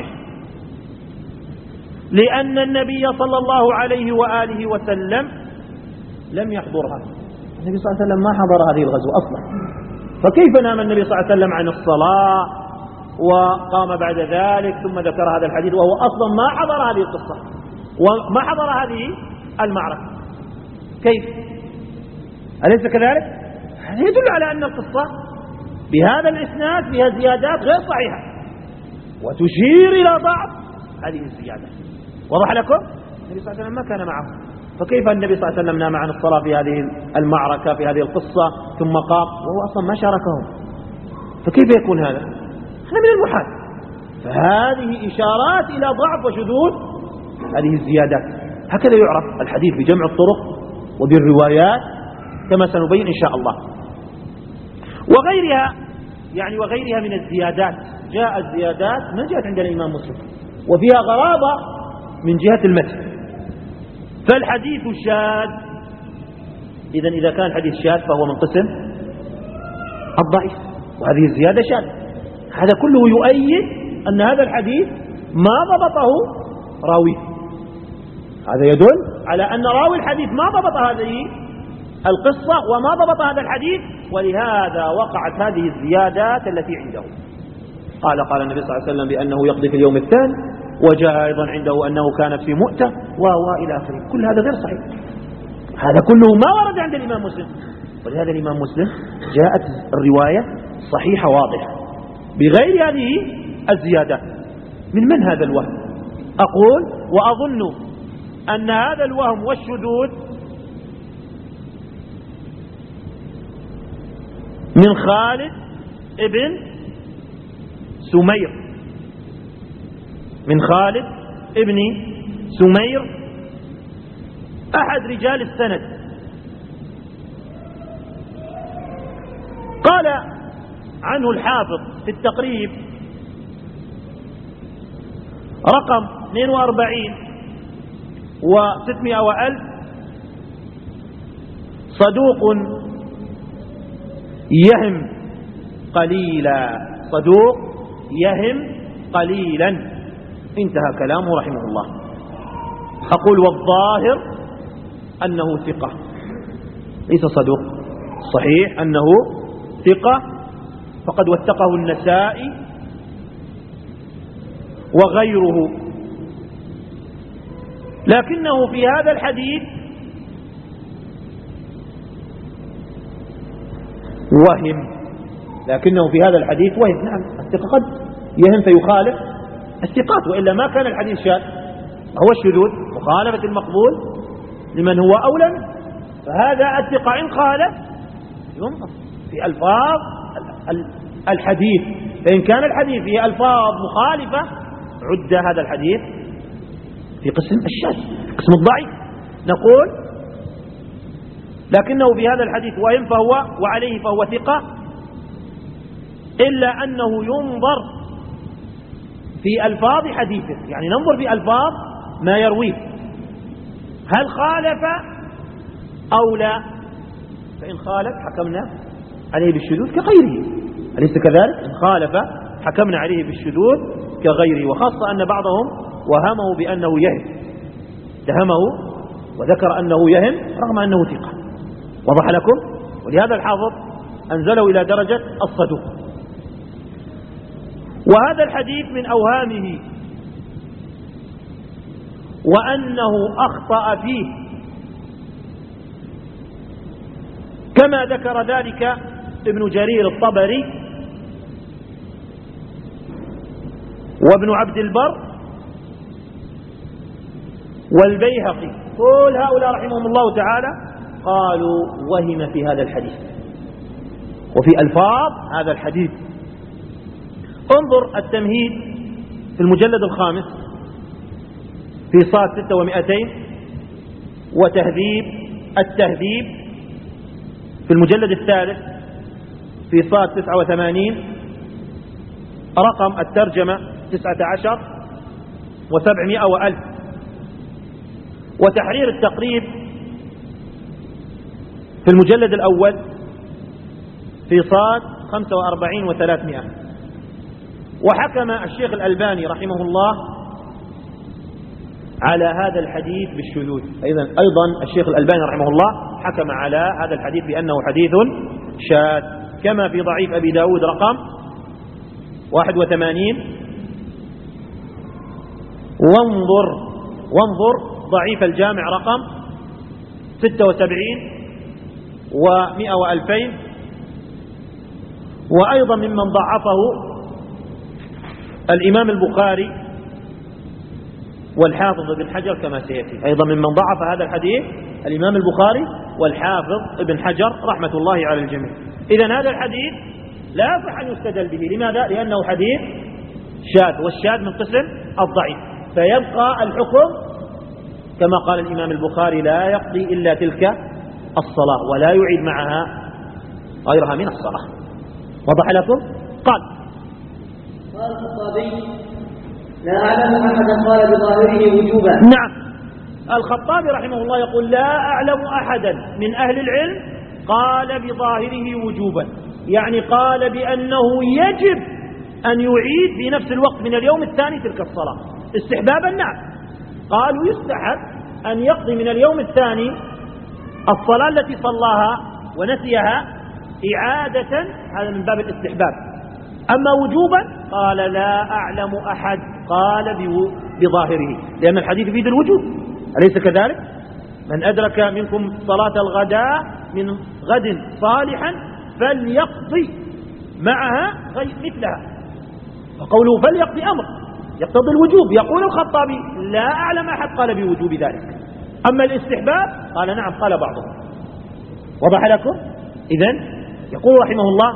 لأن النبي صلى الله عليه وآله وسلم لم يحضرها. النبي صلى الله عليه وسلم ما حضر هذه الغزوة أصلا، فكيف نام النبي صلى الله عليه وسلم عن الصلاة وقام بعد ذلك ثم ذكر هذا الحديث وهو أصلا ما حضر هذه القصة وما حضر هذه المعركة؟ كيف؟ أليس كذلك؟ هذا يدل على أن القصة بهذا الإسناد فيها زيادات غير صحيحة وتشير إلى ضعف هذه الزيادة. وضح لكم؟ النبي صلى الله عليه وسلم ما كان معه، فكيف النبي صلى الله عليه وسلم نام عن الصلاة في هذه المعركة في هذه القصة ثم قام وهو أصلا ما شاركهم؟ فكيف يكون هذا؟ هذا من المحال. فهذه إشارات إلى ضعف وشذوذ هذه الزيادات. هكذا يعرف الحديث بجمع الطرق وبالروايات كما سنبين إن شاء الله. وغيرها يعني وغيرها من الزيادات، جاءت زيادات ما جاءت عند الإمام مسلم وفيها غرابة من جهة المتن. فالحديث الشاذ، إذا كان الحديث شاذ فهو من قسم الضعيف، وهذه الزيادة شاذ. هذا كله يؤيد أن هذا الحديث ما ضبطه راويه. هذا يدل على أن راوي الحديث ما ضبط هذه القصة وما ضبط هذا الحديث، ولهذا وقعت هذه الزيادات التي عنده. قال النبي صلى الله عليه وسلم بأنه يقضي في اليوم الثاني، وجاء أيضا عنده أنه كان في مؤتة وإلى آخره. كل هذا غير صحيح، هذا كله ما ورد عند الإمام مسلم. ولهذا الإمام مسلم جاءت الرواية صحيحة واضحة بغير هذه الزيادات. من هذا الوهم؟ أقول وأظن أن هذا الوهم والشذوذ من خالد ابن سمير، من خالد ابن سمير أحد رجال السند. قال عنه الحافظ في التقريب رقم 42 و600 وألف: صدوق يهم قليلا، صدوق يهم قليلا. انتهى كلامه رحمه الله. أقول والظاهر أنه ثقة، ليس صدوق، صحيح أنه ثقة، فقد وثقه النسائي وغيره. لكنه في هذا الحديث وهم، لكنه في هذا الحديث وهم. نعم، الثقة قد يهم فيخالف الثقات، وإلا ما كان الحديث شاذ. هو الشذوذ مخالفة المقبول لمن هو أولى منه. فهذا الثقة إن خالف ينظر في ألفاظ الحديث، فإن كان الحديث فيه ألفاظ مخالفة عد هذا الحديث في قسم الشاذ، قسم الضعيف. نقول لكنه في هذا الحديث وهم فهو وعليه فهو ثقة، إلا أنه ينظر في ألفاظ حديثه، يعني ننظر في ألفاظ ما يرويه هل خالف أو لا. فإن خالف حكمنا عليه بالشذوذ كغيره، أليس كذلك؟ إن خالف حكمنا عليه بالشذوذ كغيره. وخاصة أن بعضهم وهمه بأنه يهم، اتهمه وذكر أنه يهم رغم أنه ثقة. وضح لكم؟ ولهذا الحافظ أنزله إلى درجة الصدوق. وهذا الحديث من أوهامه وأنه أخطأ فيه كما ذكر ذلك ابن جرير الطبري وابن عبد البر والبيهقي. كل هؤلاء رحمهم الله تعالى قالوا وهم في هذا الحديث وفي ألفاظ هذا الحديث. انظر التمهيد في المجلد الخامس في صاد 600، وتهذيب التهذيب في المجلد الثالث في صاد 89، رقم الترجمة 19 و700 وألف. وتحرير التقريب في المجلد الأول في صاد 45 و300. وحكم الشيخ الألباني رحمه الله على هذا الحديث بالشذوذ. أيضا الشيخ الألباني رحمه الله حكم على هذا الحديث بأنه حديث شاذ، كما في ضعيف أبي داود رقم 81. وانظر ضعيف الجامع رقم 76 و100 و2000. وأيضا ممن ضعفه الإمام البخاري والحافظ ابن حجر كما سيأتي. أيضا ممن ضعف هذا الحديث الإمام البخاري والحافظ ابن حجر رحمة الله على الجميع. إذن هذا الحديث لا يصح أن يستدل به. لماذا؟ لأنه حديث شاذ، والشاذ من قسم الضعيف. فيبقى الحكم كما قال الإمام البخاري لا يقضي إلا تلك الصلاة ولا يعيد معها غيرها من الصلاة. وضح لكم؟ قال الخطابي لا أعلم أحدا قال بظاهره وجوبا. نعم، الخطابي رحمه الله يقول لا أعلم أحدا من أهل العلم قال بظاهره وجوبا، يعني قال بأنه يجب أن يعيد في نفس الوقت من اليوم الثاني تلك الصلاة. استحبابا نعم، قالوا يستحب أن يقضي من اليوم الثاني الصلاة التي صلاها ونسيها إعادة، هذا من باب الاستحباب. أما وجوبا قال لا أعلم أحد قال بظاهره، لأن الحديث يفيد الوجوب، أليس كذلك؟ من أدرك منكم صلاة الغداء من غد صالحا فليقضي معها مثلها، فقوله فليقضي أمر يقتضي الوجوب. يقول الخطابي لا أعلم أحد قال بوجوب ذلك. أما الاستحباب قال نعم قال بعضهم. وضح لكم؟ إذن يقول رحمه الله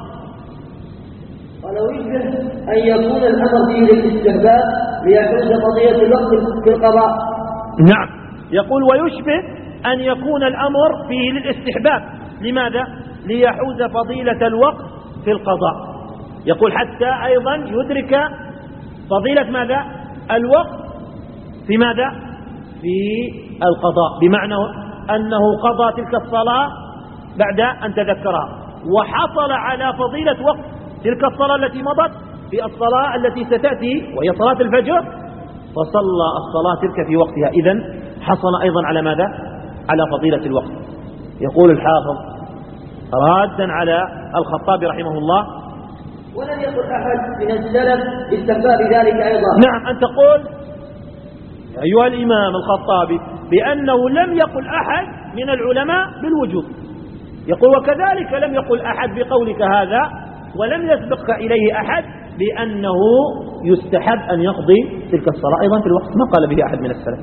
ولو يمكن أن يكون الأمر فيه للاستحباب ليحوز فضيلة الوقت في القضاء. نعم، يقول ويشبه أن يكون الأمر فيه للاستحباب. لماذا؟ ليحوز فضيلة الوقت في القضاء. يقول حتى أيضا يدرك فضيلة ماذا؟ الوقت في ماذا؟ في القضاء، بمعنى أنه قضى تلك الصلاة بعد أن تذكرها، وحصل على فضيلة وقت تلك الصلاة التي مضت في الصلاة التي ستأتي وهي صلاة الفجر، فصلى الصلاة تلك في وقتها. إذن حصل أيضا على ماذا؟ على فضيلة الوقت. يقول الحافظ رادا على الخطابي رحمه الله ولم يقل أحد من السلف باستحباب ذلك أيضا. نعم، أن تقول أيها الإمام الخطابي بأنه لم يقل أحد من العلماء بالوجوب. يقول وكذلك لم يقل أحد بقولك هذا، ولم يسبقك إليه أحد بأنه يستحب أن يقضي تلك الصلاة أيضا في الوقت، ما قال به أحد من السلف،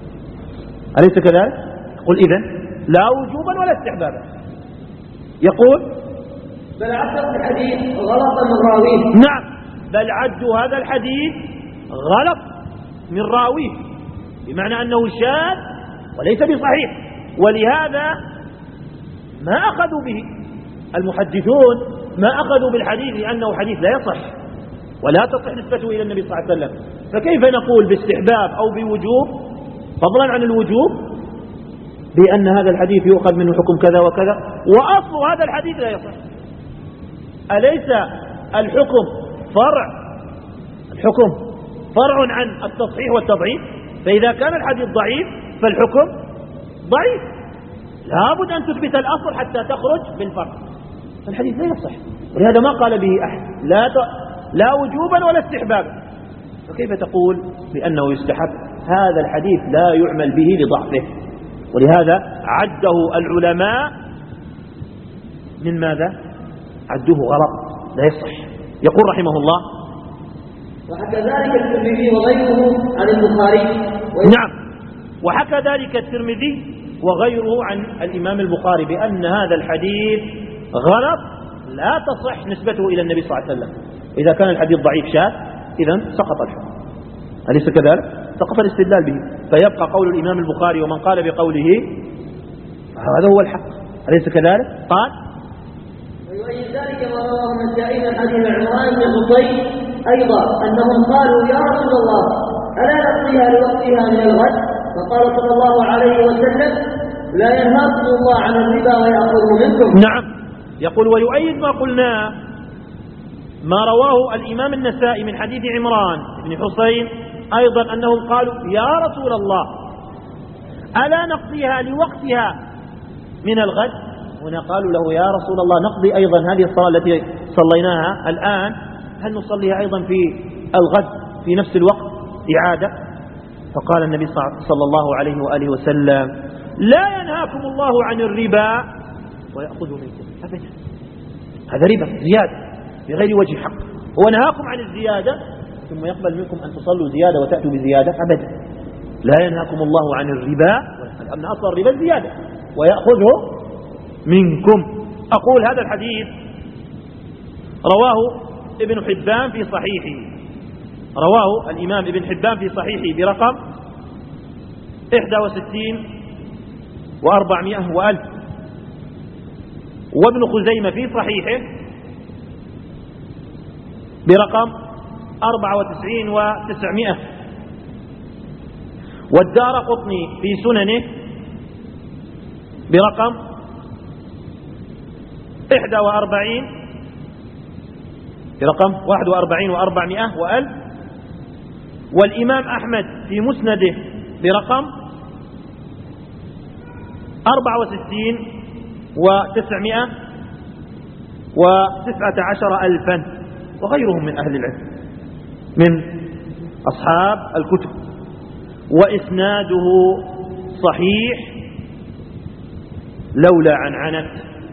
أليس كذلك؟ يقول إذن لا وجوبا ولا استحبابا. يقول بل عدوا الحديث غلطا من راويه. نعم، بل عدوا هذا الحديث غلط من راويه، بمعنى أنه شاذ وليس بصحيح، ولهذا ما أخذوا به المحدثون، ما أخذوا بالحديث لأنه حديث لا يصح ولا تصح نسبته إلى النبي صلى الله عليه وسلم. فكيف نقول باستحباب أو بوجوب، فضلا عن الوجوب، بأن هذا الحديث يؤخذ منه حكم كذا وكذا، وأصل هذا الحديث لا يصح. أليس الحكم فرع عن التصحيح والتضعيف؟ فإذا كان الحديث ضعيف فالحكم ضعيف، لابد أن تثبت الأصل حتى تخرج بالفرع. فالحديث لا يصح، ولهذا ما قال به أحد لا وجوبا ولا استحبابا. فكيف تقول بأنه يستحب؟ هذا الحديث لا يعمل به لضعفه، ولهذا عده العلماء من ماذا؟ عدوه غلط لا يصح. يقول رحمه الله وحكى ذلك الترمذي وغيره عن البخاري. نعم، وحكى ذلك الترمذي وغيره عن الإمام البخاري بأن هذا الحديث غلط لا تصح نسبته إلى النبي صلى الله عليه وسلم. إذا كان الحديث ضعيف شاذ إذن سقط الحكم، أليس كذلك؟ سقط الاستدلال به، فيبقى قول الإمام البخاري ومن قال بقوله هذا هو الحق، أليس كذلك؟ قال ويؤيد ذلك ما رواه النسائي من حديث عمران بن حصين أيضا أنهم قالوا يا رسول الله ألا نقضيها لوقتها من الغد؟ فقال صلى الله عليه وسلم لا ينهاكم الله عن الربا ويأخذه منكم. نعم، يقول ويؤيد ما قلناه ما رواه الإمام النسائي من حديث عمران بن حصين أيضا أنهم قالوا يا رسول الله ألا نقضيها لوقتها من الغد؟ هنا قالوا له يا رسول الله نقضي أيضا هذه الصلاة التي صليناها الآن، هل نصليها أيضا في الغد في نفس الوقت إعادة؟ فقال النبي صلى الله عليه وآله وسلم لا ينهاكم الله عن الربا ويأخذه منكم أبدا، هذا ربا زيادة بغير وجه حق. هو نهاكم عن الزيادة ثم يقبل منكم أن تصلوا زيادة وتأتوا بزيادة أبدا. لا ينهاكم الله عن الربا، أن أصل الربا الزيادة، ويأخذه منكم. أقول هذا الحديث رواه ابن حبان في صحيحه رواه الإمام ابن حبان في صحيحه برقم 61 و400 و1000، وابن خزيمة في صحيحه برقم 94 و900، والدارقطني في سننه برقم 41 و400 و1000، والإمام أحمد في مسنده برقم 64 و919 ألفا، وغيرهم من أهل العلم من أصحاب الكتب. وإسناده صحيح لولا عنعنة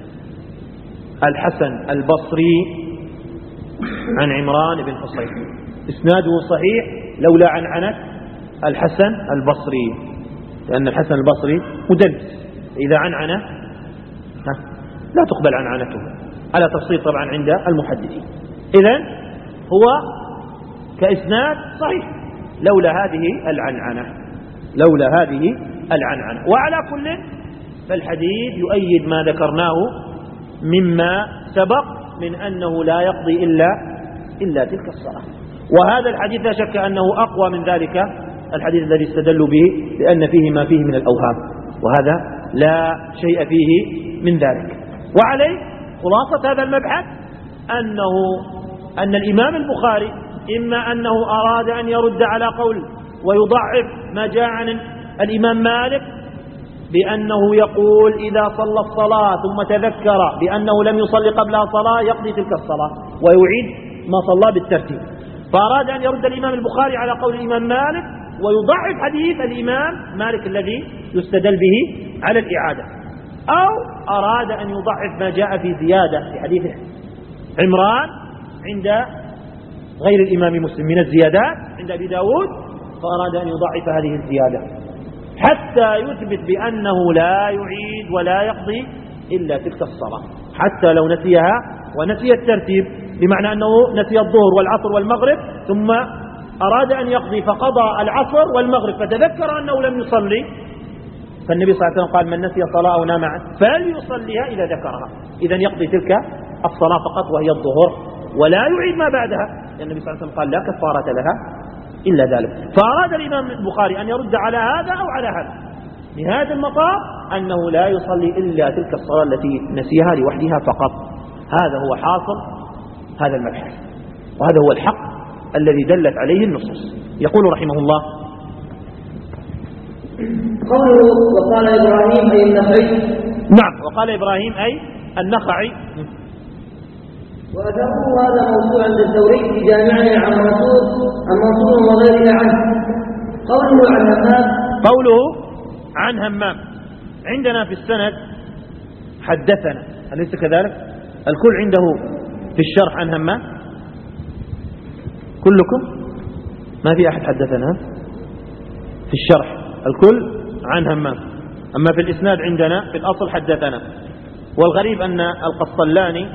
الحسن البصري عن عمران بن حصين. إسناده صحيح لولا عنعنة الحسن البصري، لأن الحسن البصري مدلس، إذا عنعنة لا تقبل عنعنته، على تفصيل طبعا عند المحدثين. إذن هو كإسناد صحيح لولا هذه العنعنة. وعلى كل فالحديث يؤيد ما ذكرناه مما سبق من أنه لا يقضي إلا تلك الصلاة. وهذا الحديث لا شك أنه أقوى من ذلك الحديث الذي استدلوا به، لأن فيه ما فيه من الأوهام، وهذا لا شيء فيه من ذلك. وعليه خلاصة هذا المبحث أن الإمام البخاري إما أنه أراد أن يرد على قول ويضعف ما جاء عن الإمام مالك بأنه يقول إذا صلى الصلاة ثم تذكر بأنه لم يصلي قبلها صلاة يقضي تلك الصلاة ويعيد ما صلى بالترتيب، فأراد أن يرد الإمام البخاري على قول الإمام مالك ويضعف حديث الإمام مالك الذي يستدل به على الإعادة، أو أراد أن يضعف ما جاء في زيادة في حديث عمران عند غير الإمام مسلم من الزيادات عند أبي داود، فأراد أن يضعف هذه الزيادة حتى يثبت بأنه لا يعيد ولا يقضي إلا تلك الصلاة، حتى لو نسيها ونسي الترتيب، بمعنى أنه نسي الظهر والعصر والمغرب ثم أراد أن يقضي فقضى العصر والمغرب فتذكر أنه لم يصلي، فالنبي صلى الله عليه وسلم قال من نسي صلاة أو نام عنها فليصليها إذا ذكرها، إذن يقضي تلك الصلاة فقط وهي الظهر ولا يعيد ما بعدها، لأن النبي صلى الله عليه وسلم قال لا كفارة لها إلا ذلك. فأراد الإمام البخاري أن يرد على هذا أو على هذا، نهاية المطاف أنه لا يصلي إلا تلك الصلاة التي نسيها لوحدها فقط. هذا هو حاصل هذا المبحث، وهذا هو الحق الذي دلت عليه النصوص. يقول رحمه الله: قوله وقال إبراهيم أي النخعي. نعم، وقال إبراهيم أي النخعي. وأثره هذا موضوعا للثوري في جامعه عن منصور وغيره عنه. قوله عن همام عندنا في السند حدثنا، أليس كذلك؟ الكل عنده في الشرح عن همام؟ كلكم؟ ما في أحد حدثنا في الشرح، الكل عن همام. أما في الإسناد عندنا في الأصل حدثنا. والغريب أن القسطلاني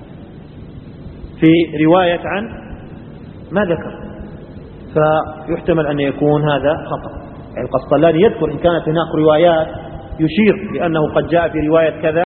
في رواية عن ما ذكر، فيحتمل أن يكون هذا خطأ. يعني القسطلاني يذكر إن كانت هناك روايات يشير بأنه قد جاء في رواية كذا